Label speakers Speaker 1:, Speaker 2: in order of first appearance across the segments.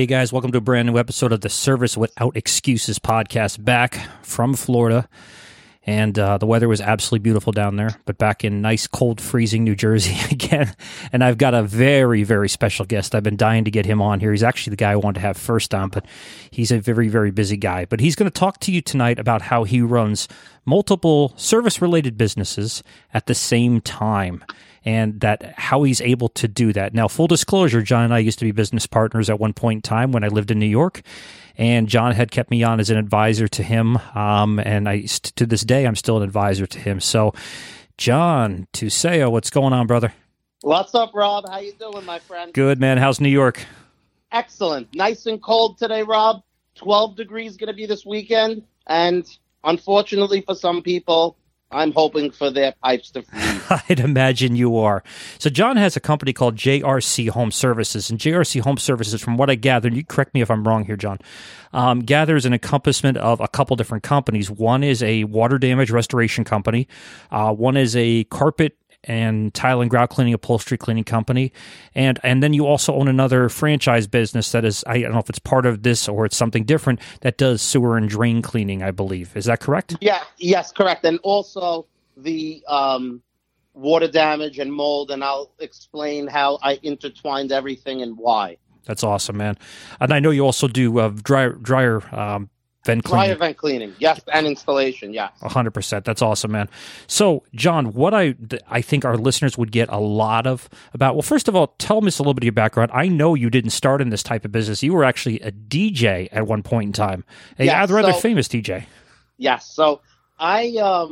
Speaker 1: Hey guys, welcome to a brand new episode of the Service Without Excuses podcast, back from Florida. And the weather was absolutely beautiful down there, but back in nice, cold, freezing New Jersey again. And I've got a very, very special guest. I've been dying to get him on here. He's actually the guy I wanted to have first on, but he's a very, very busy guy. But he's going to talk to you tonight about how he runs multiple service-related businesses at the same time, and that how he's able to do that. Now, full disclosure, John and I used to be business partners at one point in time when I lived in New York, and John had kept me on as an advisor to him, and to this day, I'm still an advisor to him. So, John Tuseo, what's going on, brother?
Speaker 2: What's up, Rob? How you doing, my friend?
Speaker 1: Good, man. How's New York?
Speaker 2: Excellent. Nice and cold today, Rob. 12 degrees going to be this weekend, and unfortunately for some people, I'm hoping for their pipes to freeze.
Speaker 1: I'd imagine you are. So John has a company called JRC Home Services, and JRC Home Services, from what I gathered, you correct me if I'm wrong here, John, gathers an encompassment of a couple different companies. One is a water damage restoration company. One is a carpet and tile and grout cleaning, upholstery cleaning company. And then you also own another franchise business that is, I don't know if it's part of this or it's something different, that does sewer and drain cleaning, I believe. Is that correct?
Speaker 2: Yeah, yes, correct. And also the water damage and mold, and I'll explain how I intertwined everything and why.
Speaker 1: That's awesome, man. And I know you also do dryer vent cleaning.
Speaker 2: Dryer vent cleaning, yes, and installation, yes.
Speaker 1: 100%. That's awesome, man. So, John, what I think our listeners would get a lot of about, well, first of all, tell us a little bit of your background. I know you didn't start in this type of business. You were actually a DJ at one point in time, a rather famous DJ.
Speaker 2: Yes. So I,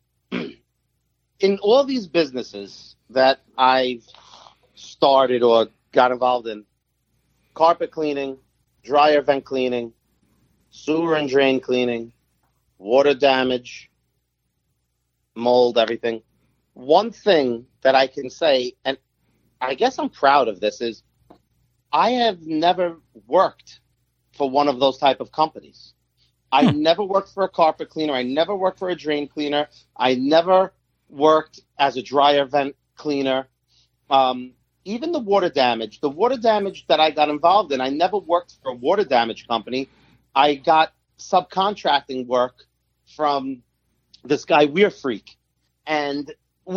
Speaker 2: in all these businesses that I've started or got involved in, carpet cleaning, dryer vent cleaning, sewer and drain cleaning, water damage, mold, everything. One thing that I can say, and I guess I'm proud of this, is I have never worked for one of those type of companies. I never worked for a carpet cleaner. I never worked for a drain cleaner. I never worked as a dryer vent cleaner. Even the water damage that I got involved in, I never worked for a water damage company. I got subcontracting work from this guy, Weir Freak. And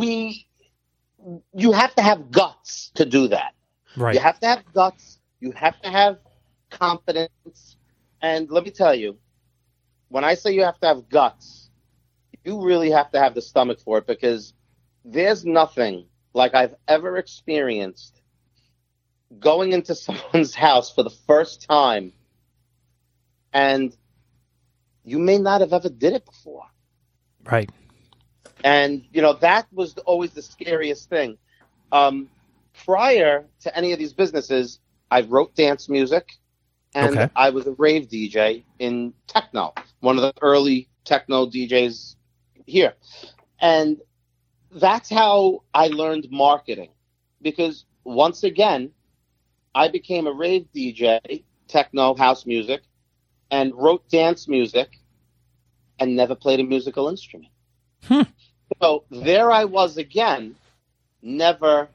Speaker 2: you have to have guts to do that.
Speaker 1: Right.
Speaker 2: You have to have guts. You have to have confidence. And let me tell you, when I say you have to have guts, you really have to have the stomach for it, because there's nothing like I've ever experienced going into someone's house for the first time, and you may not have ever did it before.
Speaker 1: Right.
Speaker 2: And, that was always the scariest thing. Prior to any of these businesses, I wrote dance music, and I was a rave DJ in techno, one of the early techno DJs here. And that's how I learned marketing, because once again, I became a rave DJ, techno, house music, and wrote dance music and never played a musical instrument. So there I was again, never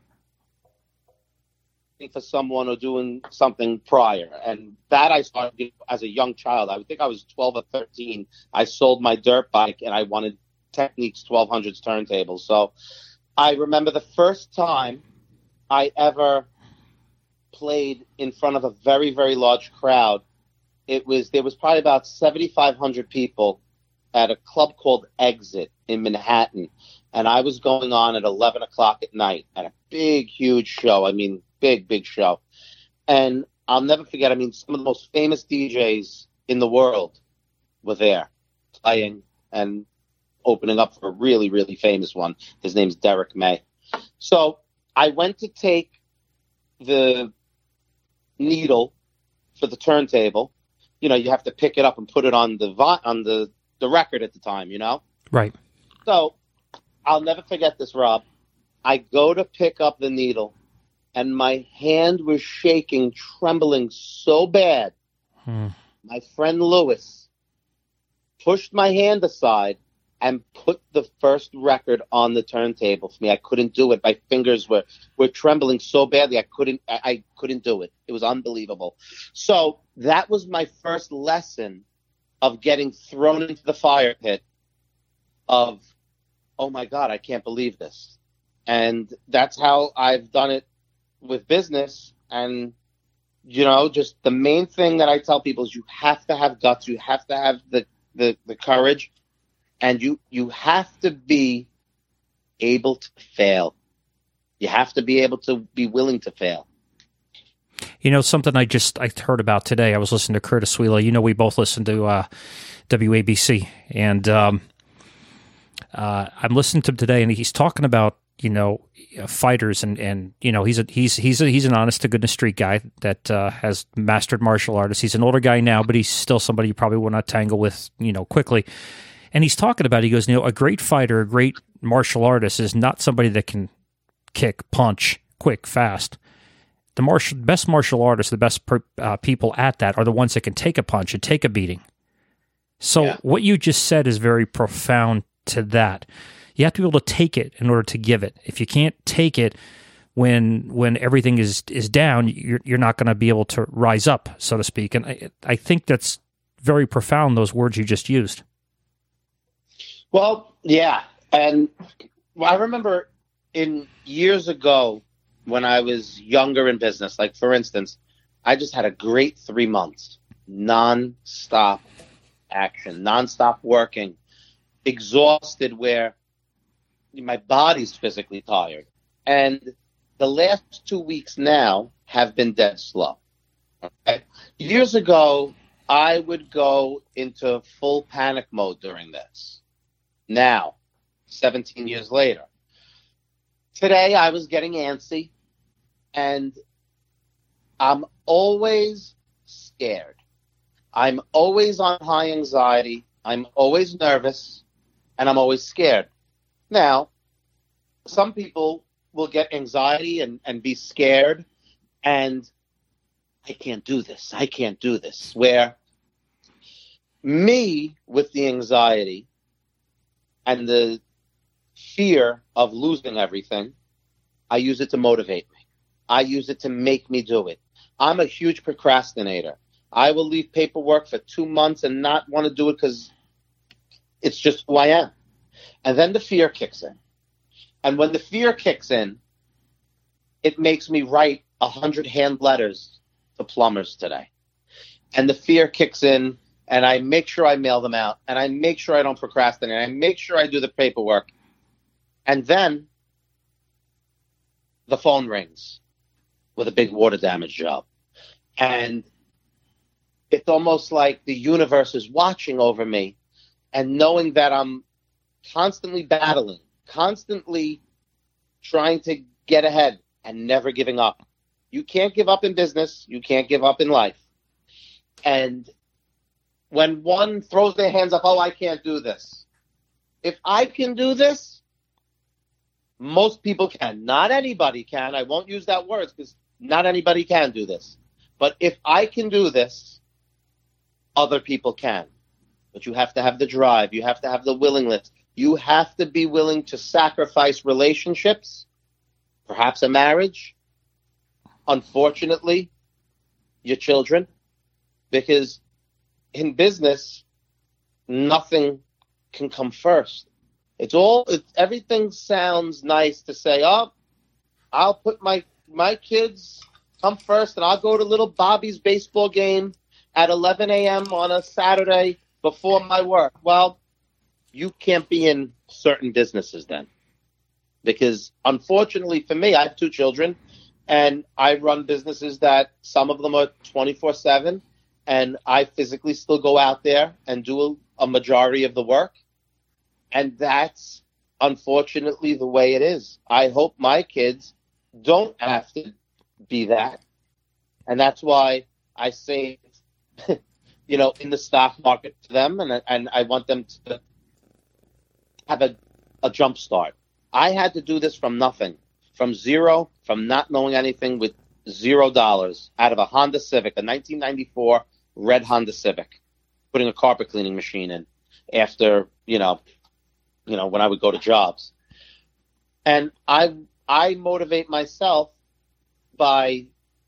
Speaker 2: for someone or doing something prior. And that I started as a young child. I think I was 12 or 13. I sold my dirt bike and I wanted Technics 1200s turntables. So I remember the first time I ever played in front of a very, very large crowd. There was probably about 7,500 people at a club called Exit in Manhattan. And I was going on at 11 o'clock at night at a big, huge show. I mean, big show. And I'll never forget, some of the most famous DJs in the world were there playing and opening up for a really, really famous one. His name's Derek May. So I went to take the needle for the turntable. You have to pick it up and put it on the record at the time, Right. So I'll never forget this, Rob. I go to pick up the needle, and my hand was shaking, trembling so bad. My friend Lewis pushed my hand aside and put the first record on the turntable for me. I couldn't do it. My fingers were trembling so badly. I couldn't do it. It was unbelievable. So that was my first lesson of getting thrown into the fire pit of, oh my God, I can't believe this. And that's how I've done it with business. And, just the main thing that I tell people is you have to have guts. You have to have the courage. And you have to be able to fail. You have to be able to be willing to fail.
Speaker 1: Something I heard about today. I was listening to Curtis Wheeler. We both listen to WABC, and I'm listening to him today, and he's talking about fighters, and he's an honest to goodness street guy that has mastered martial arts. He's an older guy now, but he's still somebody you probably will not tangle with quickly. And he's talking about, he goes, a great fighter, a great martial artist is not somebody that can kick, punch, quick, fast. The best martial artists, the best people at that are the ones that can take a punch and take a beating. So What you just said is very profound to that. You have to be able to take it in order to give it. If you can't take it when everything is down, you're not going to be able to rise up, so to speak. And I think that's very profound, those words you just used.
Speaker 2: Well, yeah. And I remember years ago when I was younger in business, like for instance, I just had a great 3 months, non-stop action, non-stop working, exhausted where my body's physically tired. And the last 2 weeks now have been dead slow. Okay? Years ago, I would go into full panic mode during this. Now, 17 years later, today I was getting antsy, and I'm always scared. I'm always on high anxiety. I'm always nervous, and I'm always scared. Now, some people will get anxiety and be scared, and I can't do this. I can't do this. Where me, with the anxiety and the fear of losing everything, I use it to motivate me. I use it to make me do it. I'm a huge procrastinator. I will leave paperwork for 2 months and not want to do it because it's just who I am. And then the fear kicks in. And when the fear kicks in, it makes me write 100 hand letters to plumbers today. And the fear kicks in, and I make sure I mail them out, and I make sure I don't procrastinate, I make sure I do the paperwork. And then the phone rings with a big water damage job. And it's almost like the universe is watching over me, and knowing that I'm constantly battling, constantly trying to get ahead and never giving up. You can't give up in business. You can't give up in life. And when one throws their hands up, oh, I can't do this. If I can do this, most people can. Not anybody can. I won't use that word because not anybody can do this. But if I can do this, other people can. But you have to have the drive. You have to have the willingness. You have to be willing to sacrifice relationships, perhaps a marriage, unfortunately, your children, because in business, nothing can come first. Everything sounds nice to say, oh, I'll put my kids come first and I'll go to little Bobby's baseball game at 11 a.m. on a Saturday before my work. Well, you can't be in certain businesses then. Because unfortunately for me, I have 2 children and I run businesses that some of them are 24/7. And I physically still go out there and do a majority of the work. And that's unfortunately the way it is. I hope my kids don't have to be that. And that's why I say, in the stock market to them, and I want them to have a jump start. I had to do this from nothing, from zero, from not knowing anything, with $0 out of a Honda Civic, a 1994 red Honda Civic, putting a carpet cleaning machine in after, when I would go to jobs. And I motivate myself by,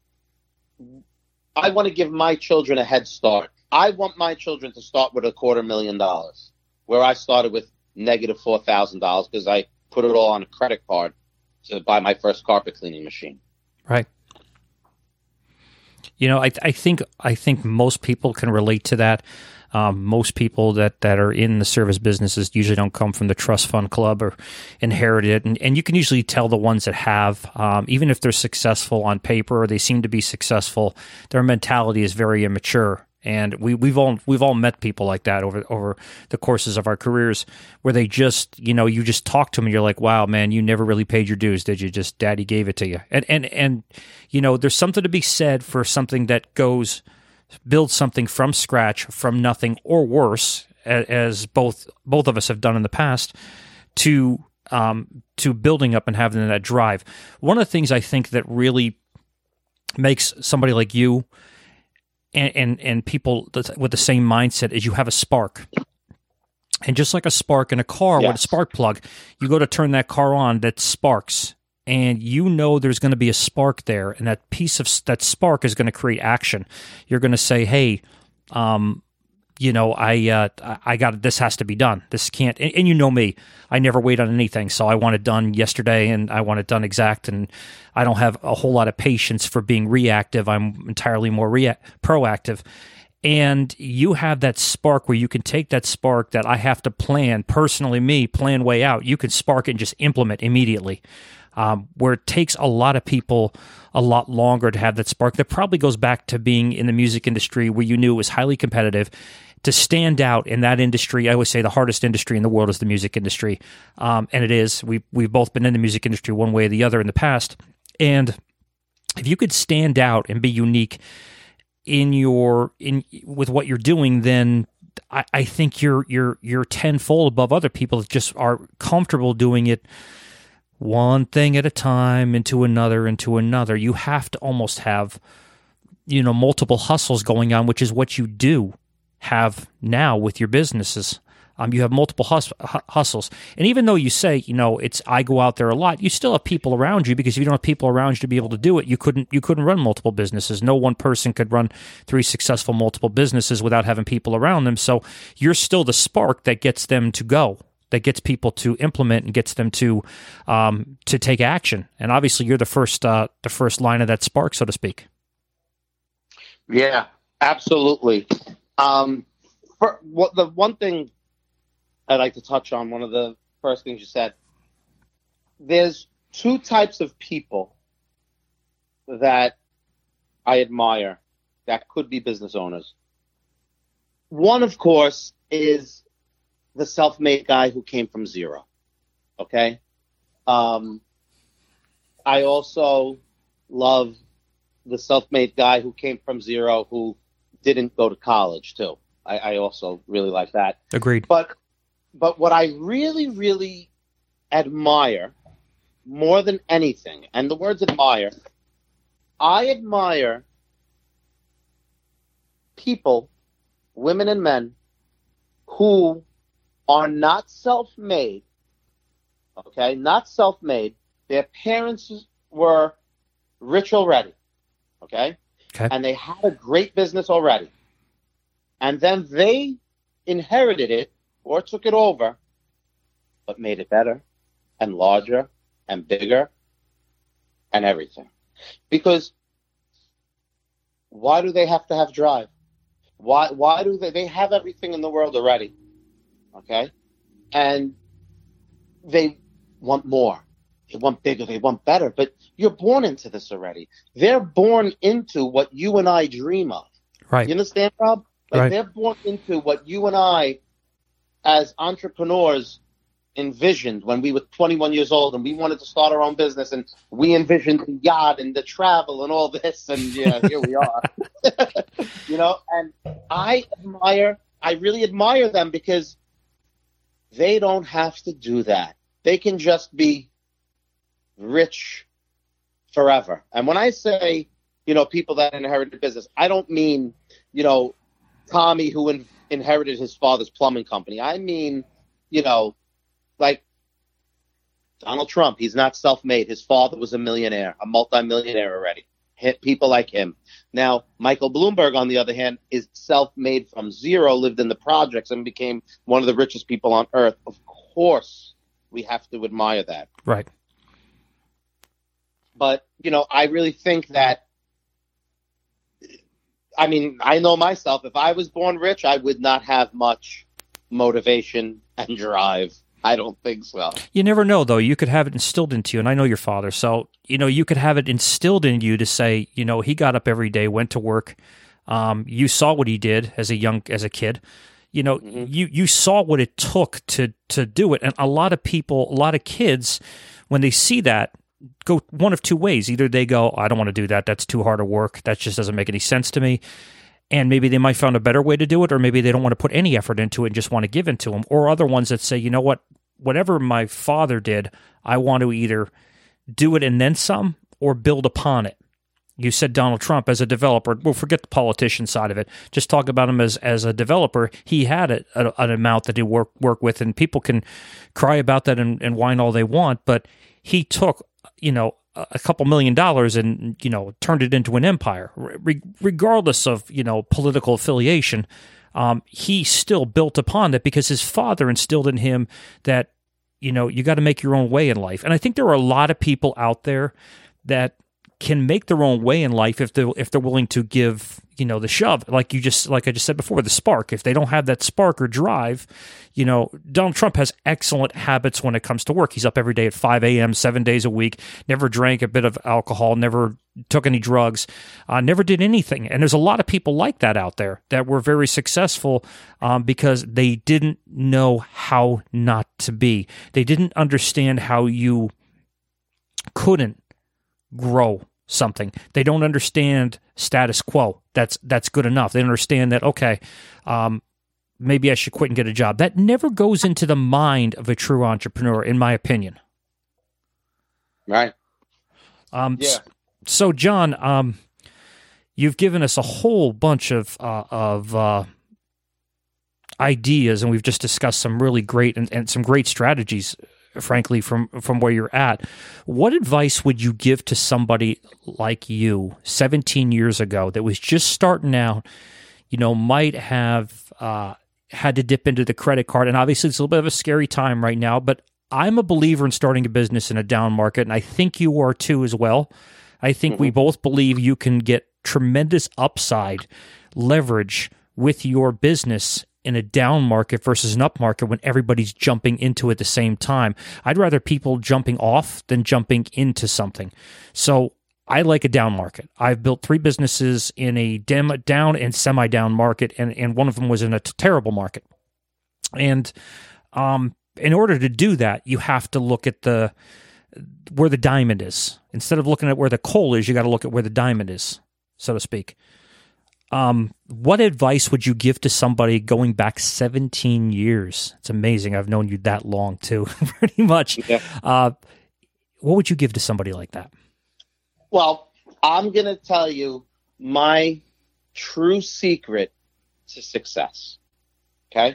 Speaker 2: I want to give my children a head start. I want my children to start with $250,000, where I started with negative $4,000 because I put it all on a credit card to buy my first carpet cleaning machine.
Speaker 1: Right. I think most people can relate to that. Most people that are in the service businesses usually don't come from the trust fund club or inherited it. And you can usually tell the ones that have, even if they're successful on paper or they seem to be successful, their mentality is very immature. And we've all met people like that over the courses of our careers, where they just, you just talk to them and you're like, wow, man, you never really paid your dues, did you? Just daddy gave it to you. And there's something to be said for something that build something from scratch, from nothing, or worse, as both of us have done in the past, to building up and having that drive. One of the things I think that really makes somebody like you and people with the same mindset is you have a spark. And just like a spark in a car, with a spark plug, you go to turn that car on, that sparks. And there's going to be a spark there, and that that spark is going to create action. You're going to say, "Hey, I got it. This has to be done. This can't." And you know me, I never wait on anything, so I want it done yesterday, and I want it done exact. And I don't have a whole lot of patience for being reactive. I'm entirely more proactive. And you have that spark where you can take that spark that I have to plan way out. You can spark it and just implement immediately. Where it takes a lot of people a lot longer to have that spark. That probably goes back to being in the music industry, where you knew it was highly competitive. To stand out in that industry, I always say the hardest industry in the world is the music industry, and it is. We've both been in the music industry one way or the other in the past, and if you could stand out and be unique with what you're doing, then I think you're tenfold above other people that just are comfortable doing it one thing at a time, into another. You have to almost have, multiple hustles going on, which is what you do have now with your businesses. You have multiple hustles. And even though you say, I go out there a lot, you still have people around you, because if you don't have people around you to be able to do it, you couldn't run multiple businesses. No one person could run 3 successful multiple businesses without having people around them. So you're still the spark that gets them to go, that gets people to implement and gets them to take action. And obviously, you're the first line of that spark, so to speak.
Speaker 2: Yeah, absolutely. The one thing I'd like to touch on, one of the first things you said, there's 2 types of people that I admire that could be business owners. One, of course, is the self-made guy who came from zero. Okay? I also love the self-made guy who came from zero, who didn't go to college, too. I also really like that.
Speaker 1: Agreed.
Speaker 2: But what I really, really admire more than anything, and the words admire, I admire people, women and men, who are not self-made, okay? Not self-made. Their parents were rich already, okay? And they had a great business already. And then they inherited it or took it over, but made it better and larger and bigger and everything. Because why do they have to have drive? Why do they have everything in the world already? Okay? And they want more. They want bigger. They want better. But you're born into this already. They're born into what you and I dream of.
Speaker 1: Right.
Speaker 2: You understand, Rob? Like,
Speaker 1: right.
Speaker 2: They're born into what you and I, as entrepreneurs, envisioned when we were 21 years old and we wanted to start our own business, and we envisioned the yacht and the travel and all this, and yeah, here we are. And I really admire them, because they don't have to do that. They can just be rich forever. And when I say, people that inherit a business, I don't mean, Tommy who inherited his father's plumbing company. I mean, like Donald Trump, he's not self-made. His father was a millionaire, a multimillionaire already. Hit people like him. Now, Michael Bloomberg, on the other hand, is self-made from zero, lived in the projects, and became one of the richest people on earth. Of course, we have to admire that.
Speaker 1: Right.
Speaker 2: But, I really think that, I know myself. If I was born rich, I would not have much motivation and drive. I don't think so.
Speaker 1: You never know, though. You could have it instilled into you, and I know your father, so you could have it instilled in you to say, he got up every day, went to work. You saw what he did as a kid. You saw what it took to do it, and a lot of kids, when they see that, go one of two ways. Either they go, I don't want to do that. That's too hard of work. That just doesn't make any sense to me. And maybe they might find a better way to do it, or maybe they don't want to put any effort into it and just want to give into them. Or other ones that say, you know what, whatever my father did, I want to either do it and then some, or build upon it. You said Donald Trump as a developer. Well, forget the politician side of it. Just talk about him as a developer. He had an amount that he work with, and people can cry about that and whine all they want, but he took, a couple $1 million and, turned it into an empire. Regardless of, political affiliation, he still built upon that because his father instilled in him that, you got to make your own way in life. And I think there are a lot of people out there that can make their own way in life if they're willing to give, the shove. Like I just said before, the spark. If they don't have that spark or drive, Donald Trump has excellent habits when it comes to work. He's up every day at 5 a.m., 7 days a week, never drank a bit of alcohol, never took any drugs, never did anything. And there's a lot of people like that out there that were very successful because they didn't know how not to be. They didn't understand how you couldn't grow something. They don't understand status quo. That's good enough. They understand that, okay, maybe I should quit and get a job. That never goes into the mind of a true entrepreneur, in my opinion.
Speaker 2: Right.
Speaker 1: Yeah. So, John, you've given us a whole bunch of ideas, and we've just discussed some really great and some great strategies, frankly, from where you're at. What advice would you give to somebody like you 17 years ago that was just starting out, might have had to dip into the credit card? And obviously it's a little bit of a scary time right now, but I'm a believer in starting a business in a down market, and I think you are too as well. I think we both believe you can get tremendous upside leverage with your business in a down market versus an up market when everybody's jumping into it at the same time. I'd rather people jumping off than jumping into something. So I like a down market. I've built 3 businesses in a down and semi-down market, and one of them was in a terrible market. And in order to do that, you have to look at where the diamond is. Instead of looking at where the coal is, you got to look at where the diamond is, so to speak. What advice would you give to somebody going back 17 years? It's amazing. I've known you that long too, pretty much. Yeah. What would you give to somebody like that?
Speaker 2: Well, I'm going to tell you my true secret to success. Okay.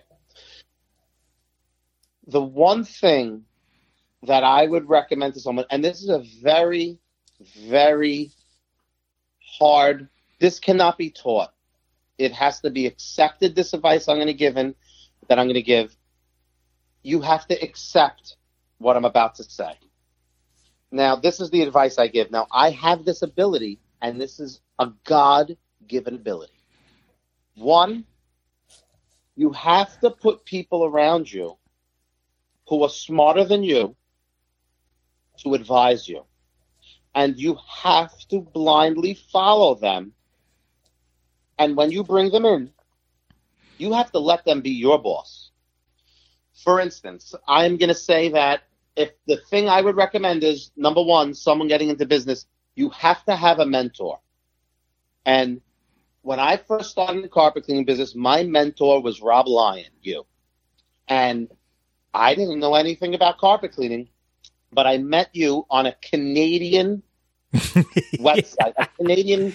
Speaker 2: The one thing that I would recommend to someone, and this is a very, very hard, this cannot be taught. It has to be accepted, this advice I'm going to give. You have to accept what I'm about to say. Now, this is the advice I give. Now, I have this ability, and this is a God-given ability. 1, you have to put people around you who are smarter than you to advise you. And you have to blindly follow them. And when you bring them in, you have to let them be your boss. For instance, I'm going to say that if the thing I would recommend is, number 1, someone getting into business, you have to have a mentor. And when I first started in the carpet cleaning business, my mentor was Rob Lyon, and I didn't know anything about carpet cleaning, but I met you on a Canadian website, a Canadian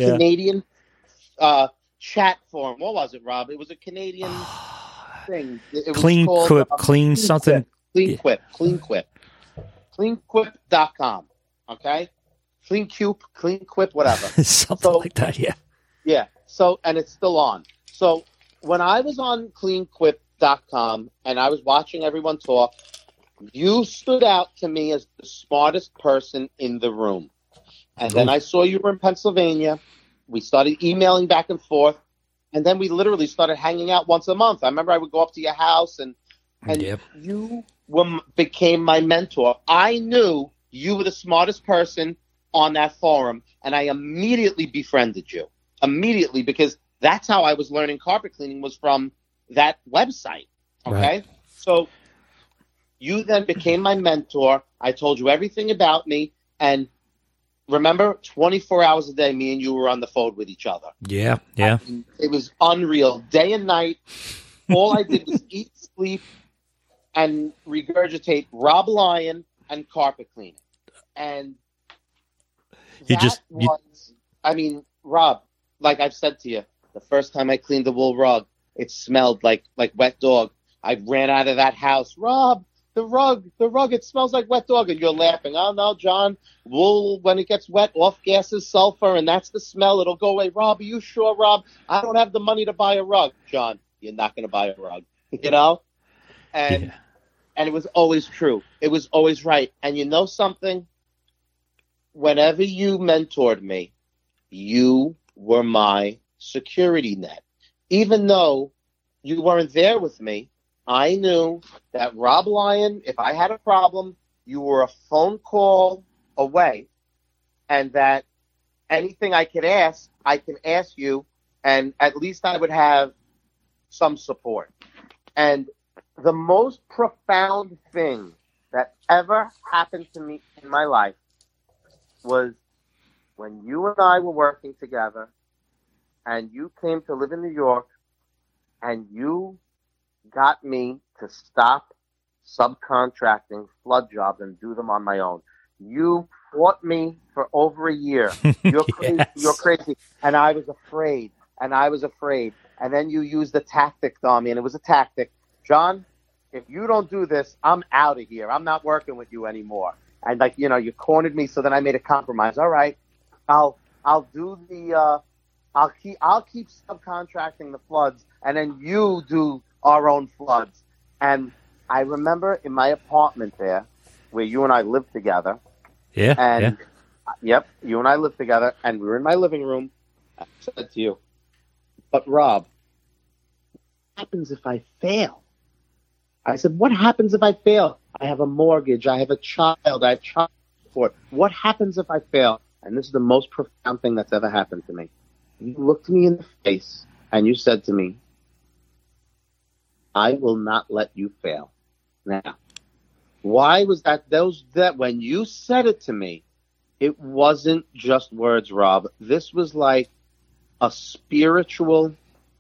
Speaker 2: chat forum. What was it, Rob? It was a Canadian thing. It was
Speaker 1: clean something.
Speaker 2: Clean Quip. CleanQuip.com. Okay? Clean Quip, whatever.
Speaker 1: Something like that, yeah.
Speaker 2: Yeah. So, and it's still on. So when I was on CleanQuip.com and I was watching everyone talk, you stood out to me as the smartest person in the room. And then I saw you were in Pennsylvania. We started emailing back and forth. And then we literally started hanging out once a month. I remember I would go up to your house and you became my mentor. I knew you were the smartest person on that forum, and I immediately befriended you. Immediately, because that's how I was learning carpet cleaning, was from that website. Okay? Right. So you then became my mentor. I told you everything about me, and remember, 24 hours a day, me and you were on the phone with each other.
Speaker 1: Yeah, yeah.
Speaker 2: I mean, it was unreal. Day and night, all I did was eat, sleep, and regurgitate Rob Lyon and carpet cleaning. And I mean, Rob, like I've said to you, the first time I cleaned the wool rug, it smelled like wet dog. I ran out of that house. Rob, the rug, it smells like wet dog. And you're laughing. Oh, no, John, wool, when it gets wet, off gases sulfur, and that's the smell. It'll go away. Rob, are you sure, Rob? I don't have the money to buy a rug. John, you're not going to buy a rug, you know? And it was always true. It was always right. And you know something? Whenever you mentored me, you were my security net. Even though you weren't there with me, I knew that Rob Lyon, if I had a problem, you were a phone call away, and that anything I could ask, I can ask you, and at least I would have some support. And the most profound thing that ever happened to me in my life was when you and I were working together, and you came to live in New York, and you got me to stop subcontracting flood jobs and do them on my own. You fought me for over a year. You're crazy. Yes. You're crazy. And I was afraid. And then you used the tactic on me, and it was a tactic. John, if you don't do this, I'm out of here. I'm not working with you anymore. And you cornered me, so then I made a compromise. All right, I'll do the I'll keep subcontracting the floods, and then you do our own floods. And I remember in my apartment there, where you and I lived together.
Speaker 1: Yeah.
Speaker 2: And yep, you and I lived together, and we were in my living room. I said to you, "But Rob, what happens if I fail?" I said, "What happens if I fail? I have a mortgage. I have a child. I have child support. What happens if I fail?" And this is the most profound thing that's ever happened to me. You looked me in the face and you said to me, "I will not let you fail." Now, why was that? That when you said it to me, it wasn't just words, Rob. This was like a spiritual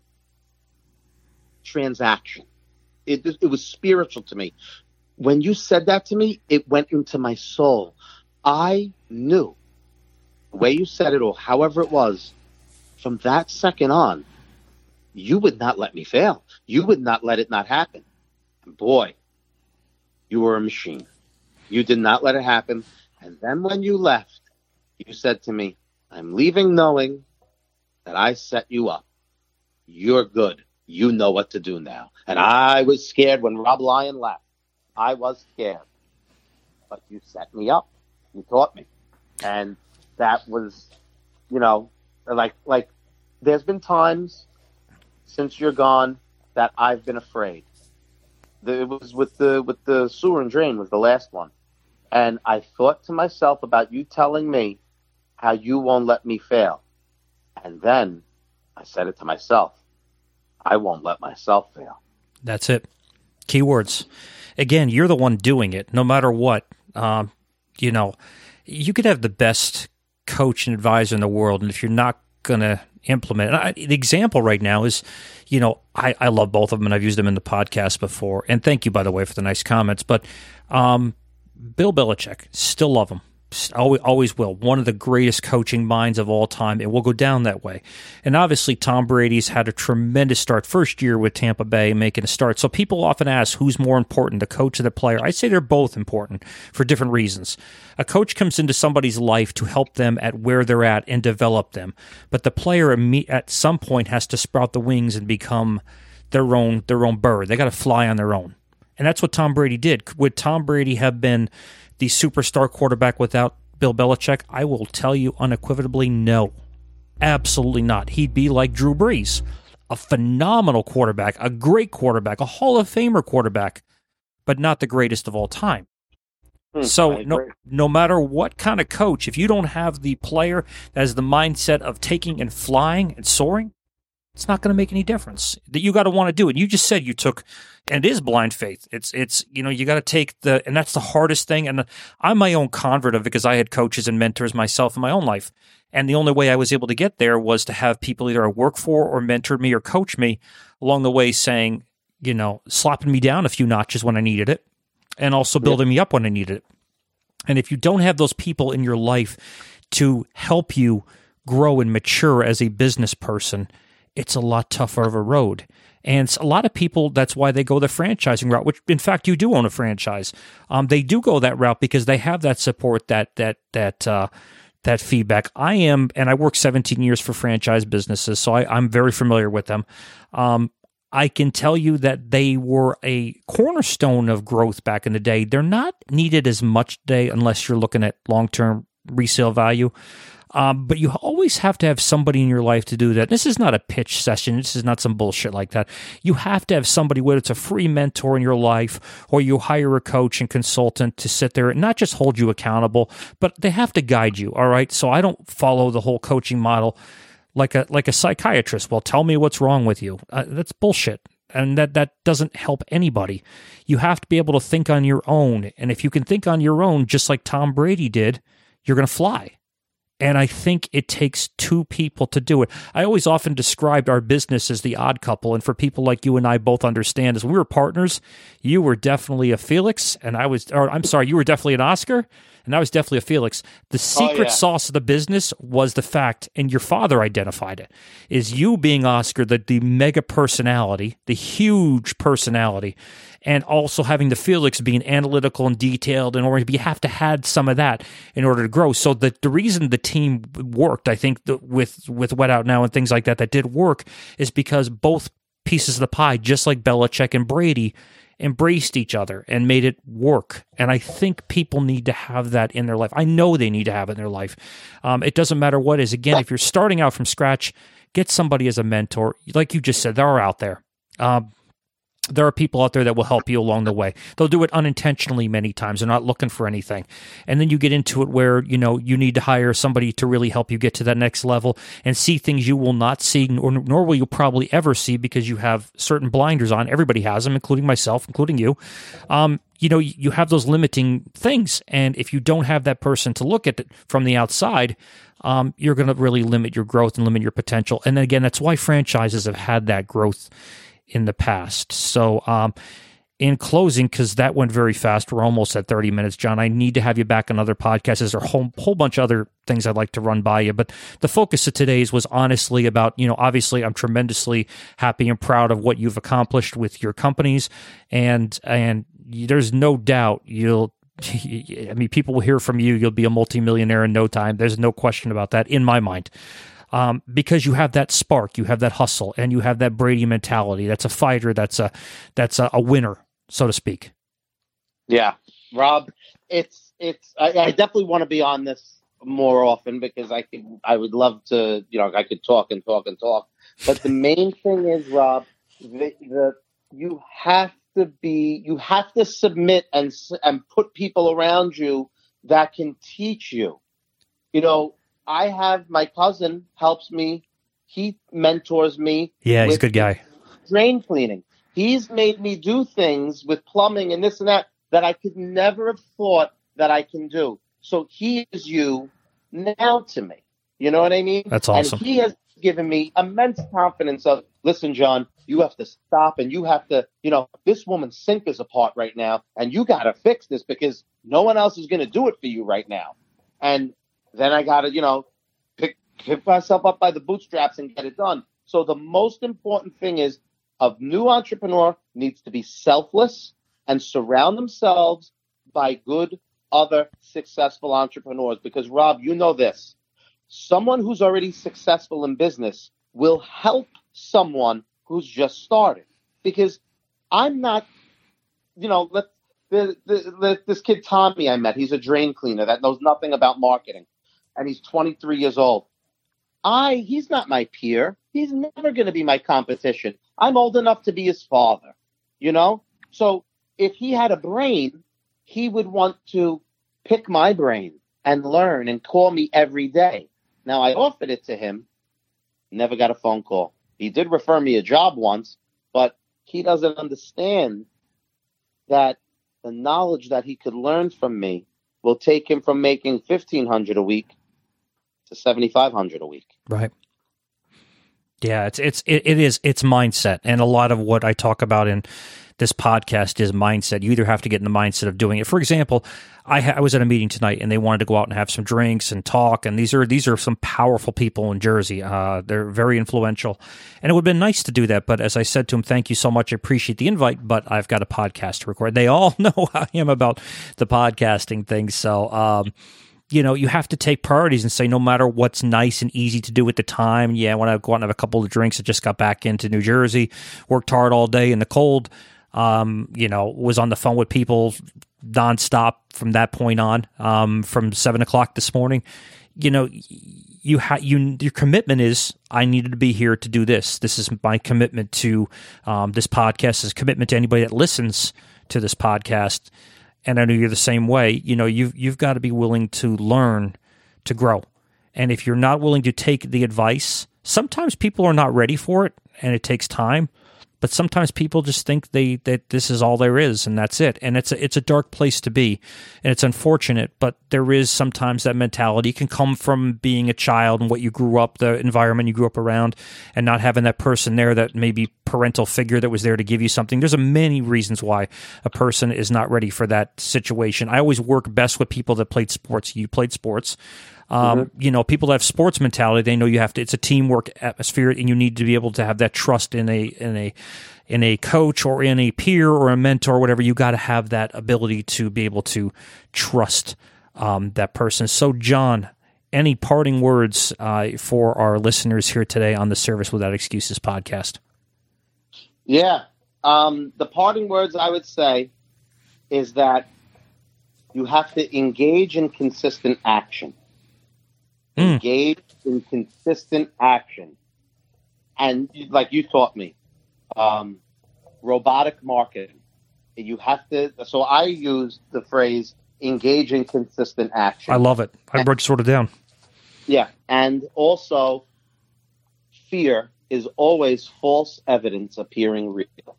Speaker 2: transaction. It was spiritual to me. When you said that to me, it went into my soul. I knew the way you said it, or however it was, from that second on, you would not let me fail. You would not let it not happen. Boy, you were a machine. You did not let it happen. And then when you left, you said to me, "I'm leaving knowing that I set you up. You're good. You know what to do now." And I was scared when Rob Lyon left. I was scared. But you set me up. You taught me. And that was, like there's been times since you're gone that I've been afraid. It was with the sewer and drain was the last one. And I thought to myself about you telling me how you won't let me fail. And then I said it to myself. I won't let myself fail.
Speaker 1: That's it. Keywords. Again, you're the one doing it, no matter what. You could have the best coach and advisor in the world, and if you're not going to implement it, the example right now is, I love both of them, and I've used them in the podcast before. And thank you, by the way, for the nice comments. But Bill Belichick, still love him. Always will. One of the greatest coaching minds of all time, and will go down that way. And obviously, Tom Brady's had a tremendous start first year with Tampa Bay, making a start. So people often ask, who's more important, the coach or the player? I say they're both important for different reasons. A coach comes into somebody's life to help them at where they're at and develop them. But the player at some point has to sprout the wings and become their own bird. They got to fly on their own. And that's what Tom Brady did. Would Tom Brady have been the superstar quarterback without Bill Belichick? I will tell you unequivocally, no. Absolutely not. He'd be like Drew Brees, a phenomenal quarterback, a great quarterback, a Hall of Famer quarterback, but not the greatest of all time. So no matter what kind of coach, if you don't have the player that has the mindset of taking and flying and soaring, it's not going to make any difference. That you got to want to do it. You just said you took, and it is blind faith. It's you got to take and that's the hardest thing. And I'm my own convert of it because I had coaches and mentors myself in my own life. And the only way I was able to get there was to have people either I work for or mentored me or coach me along the way, saying, slapping me down a few notches when I needed it, and also building me up when I needed it. And if you don't have those people in your life to help you grow and mature as a business person, it's a lot tougher of a road. And a lot of people, that's why they go the franchising route, which in fact you do own a franchise. They do go that route because they have that support, that feedback. And I worked 17 years for franchise businesses, so I'm very familiar with them. I can tell you that they were a cornerstone of growth back in the day. They're not needed as much today unless you're looking at long-term resale value. But you always have to have somebody in your life to do that. This is not a pitch session. This is not some bullshit like that. You have to have somebody, whether it's a free mentor in your life or you hire a coach and consultant to sit there and not just hold you accountable, but they have to guide you, all right? So I don't follow the whole coaching model like a psychiatrist. Well, tell me what's wrong with you. That's bullshit. And that doesn't help anybody. You have to be able to think on your own. And if you can think on your own, just like Tom Brady did, you're going to fly. And I think it takes two people to do it. I always often described our business as the odd couple. And for people like you and I both understand, as we were partners, you were definitely a Felix, and you were definitely an Oscar, and I was definitely a Felix. The secret sauce of the business was the fact, and your father identified it, is you being Oscar, the mega personality, the huge personality, and also having the Felix being analytical and detailed, and you have to have some of that in order to grow. So the reason the team worked, I think, with Wet Out Now and things like that did work, is because both pieces of the pie, just like Belichick and Brady, embraced each other and made it work. And I think people need to have that in their life. I know they need to have it in their life. It doesn't matter what it is. Again, if you're starting out from scratch, get somebody as a mentor. Like you just said, they're out there. There are people out there that will help you along the way. They'll do it unintentionally many times. They're not looking for anything. And then you get into it where, you need to hire somebody to really help you get to that next level and see things you will not see, nor will you probably ever see, because you have certain blinders on. Everybody has them, including myself, including you. You have those limiting things. And if you don't have that person to look at it from the outside, you're going to really limit your growth and limit your potential. And then again, that's why franchises have had that growth in the past. So in closing, because that went very fast, we're almost at 30 minutes, John, I need to have you back on other podcasts. There's a whole bunch of other things I'd like to run by you, but the focus of today's was honestly about, obviously I'm tremendously happy and proud of what you've accomplished with your companies, and there's no doubt people will hear from you. You'll be a multimillionaire in no time. There's no question about that in my mind. Because you have that spark, you have that hustle, and you have that Brady mentality. That's a fighter. That's a winner, so to speak. Yeah,
Speaker 2: Rob, I definitely want to be on this more often, because I would love to, I could talk and talk and talk. But the main thing is, Rob, you have to submit and put people around you that can teach you. I have my cousin helps me. He mentors me.
Speaker 1: Yeah, he's a good guy.
Speaker 2: Drain cleaning. He's made me do things with plumbing and this and that I could never have thought that I can do. So he is you now to me. You know what I mean?
Speaker 1: That's awesome.
Speaker 2: And he has given me immense confidence of, listen, John, you have to stop and you have to, this woman's sink is apart right now and you got to fix this because no one else is going to do it for you right now. And then I got to, pick myself up by the bootstraps and get it done. So the most important thing is a new entrepreneur needs to be selfless and surround themselves by good other successful entrepreneurs. Because, Rob, you know this. Someone who's already successful in business will help someone who's just started. Because I'm not, this kid Tommy I met, he's a drain cleaner that knows nothing about marketing. And he's 23 years old. He's not my peer. He's never going to be my competition. I'm old enough to be his father, So if he had a brain, he would want to pick my brain and learn and call me every day. Now, I offered it to him, never got a phone call. He did refer me a job once, but he doesn't understand that the knowledge that he could learn from me will take him from making $1,500 a week to $7,500 a week.
Speaker 1: Right. Yeah, it's mindset, and a lot of what I talk about in this podcast is mindset. You either have to get in the mindset of doing it. For example, I was at a meeting tonight, and they wanted to go out and have some drinks and talk. And these are some powerful people in Jersey. They're very influential, and it would have been nice to do that. But as I said to them, thank you so much. I appreciate the invite, but I've got a podcast to record. They all know how I am about the podcasting thing. So, you have to take priorities and say, no matter what's nice and easy to do at the time. Yeah, when I go out and have a couple of drinks, I just got back into New Jersey, worked hard all day in the cold. Was on the phone with people nonstop from that point on, from 7:00 this morning. Your commitment is, I needed to be here to do this. This is my commitment to this podcast. This is a commitment to anybody that listens to this podcast. And I know you're the same way. You've got to be willing to learn to grow. And if you're not willing to take the advice, sometimes people are not ready for it, and it takes time. But sometimes people just think that this is all there is, and that's it. And it's a dark place to be, and it's unfortunate. But there is sometimes that mentality. It can come from being a child and what you grew up, the environment you grew up around, and not having that person there, that maybe parental figure that was there to give you something. There's many reasons why a person is not ready for that situation. I always work best with people that played sports. You played sports. People that have sports mentality, they know it's a teamwork atmosphere, and you need to be able to have that trust in a coach or in a peer or a mentor or whatever. You got to have that ability to be able to trust that person. So, John, any parting words for our listeners here today on the Service Without Excuses podcast?
Speaker 2: Yeah. The parting words I would say is that you have to engage in consistent action. Engage in consistent action. And like you taught me, robotic marketing. You have to, so I use the phrase engage in consistent action.
Speaker 1: I love it. I wrote sort of down.
Speaker 2: Yeah. And also, fear is always false evidence appearing real.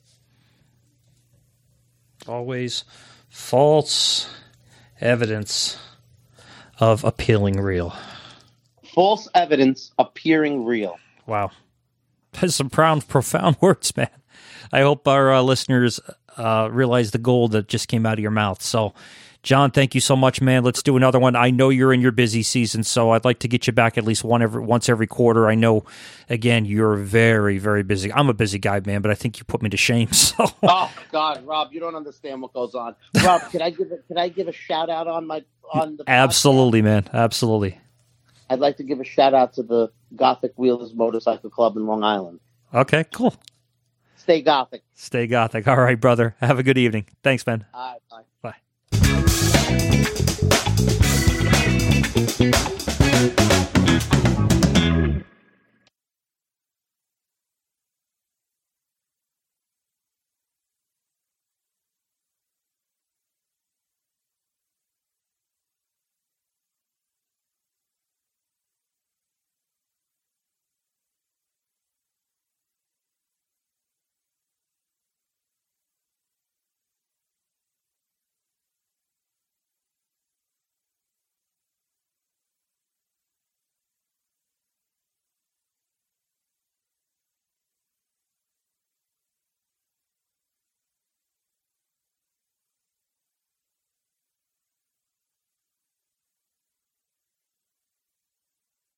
Speaker 1: Always false evidence of appealing real.
Speaker 2: False evidence appearing real.
Speaker 1: Wow. That's some profound words, man. I hope our listeners realize the gold that just came out of your mouth. So, John, thank you so much, man. Let's do another one. I know you're in your busy season, so I'd like to get you back at least once every quarter. I know, again, you're very, very busy. I'm a busy guy, man, but I think you put me to shame. So.
Speaker 2: Oh God, Rob, you don't understand what goes on. Rob, can I give a shout out on the
Speaker 1: Absolutely, podcast? Man. Absolutely.
Speaker 2: I'd like to give a shout out to the Gothic Wheelers Motorcycle Club in Long Island.
Speaker 1: Okay, cool.
Speaker 2: Stay Gothic.
Speaker 1: Stay Gothic. All right, brother. Have a good evening. Thanks, man.
Speaker 2: All right, bye.
Speaker 1: Bye.